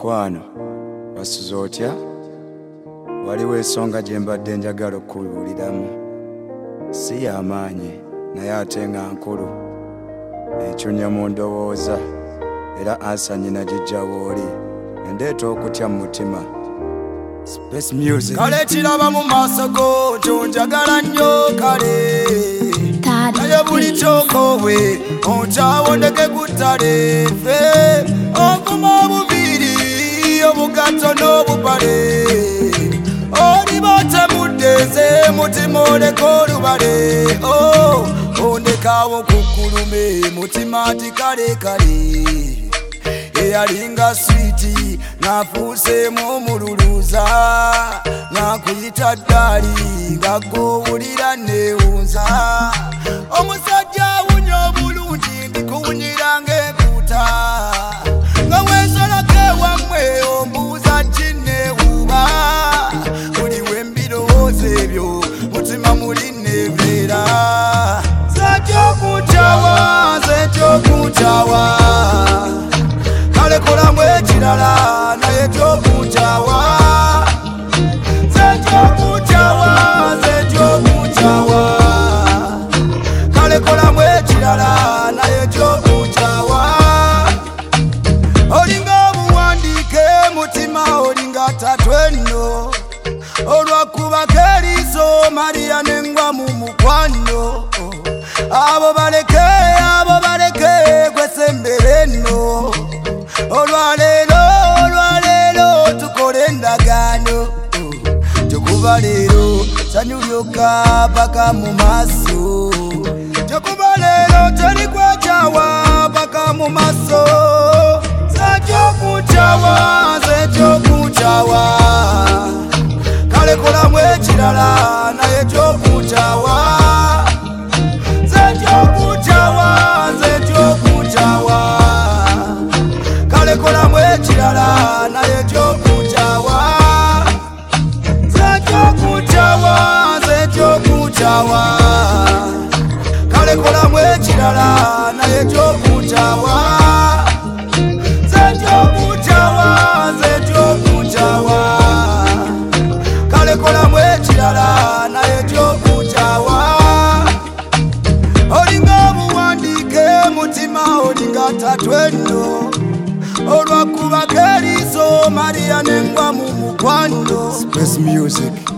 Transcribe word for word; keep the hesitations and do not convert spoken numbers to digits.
Mukwano wasuze otya? Waliwo ensonga gye mbadde njagala okukubuuliramu. Si y'amaanyi naye ate nga nkulu, ekyunya mu ndowooza era ansa nnyina gijja w'oli, endeeta okutya mu mutima. Space Music. Kale kiraba mu maaso go njo njagala nnyo kale, naye buli kyokoowe onkyawondeke ku ttale, ffe okuma obubiri obugatto n'obupale, oli bootemudde nze mutima oleka olubale, oh, ondekaawo kukkulume mutima ati kale kale, eyalinga switi nafuuseemu omululuuza, nakuyita ddaali nga ggowulira neewunza, omusajja awunya obulungi ndikuwunyira ng'enkuuta, nga wensolako ewammwe ombuuza kinneewuuba, buli we mbirowooza ebyo mutima muli neebeera, nze ekyokunkyawa nze ekyokunkyawa, kale kolamu ekirala naye ekyokunkyawa, nze ekyokunkyawa nze ekyokunkyawa, kale kolamu ekirala naye ekyokunkyawa, olinga obuwandiike mutima olinga tatwenno, olwakubako eriiso Mariya n'engwa mu mukwano, abo baleke abo baleke gwe sembere nno, olwaleero olwaleero tukole endagaano, tukuba leero sanyu lyokka paka mu maaso, tukuba leero teri kwekyawa paka mu maaso, nze ekyokunkyawa nze ekyokunkyawa, kale kolamu ekirala naye ekyokunkyawa, nze ekyokunkyawa nze ekyokunkyawa, kale kolamu ekirala naye ekyokunkyawa, nze ekyokunkyawa nze ekyokunkyawa, kale kolamu ekirala naye ekyokunkyawa, nze ekyokunkyawa nze ekyokunkyawa, kale kolamu ekirala naye ekyokunkyawa, olinga obuwandiike mutima olinga tatwenno, olwakubako eriiso Mariya n'engwa mu mukwano. Space Music.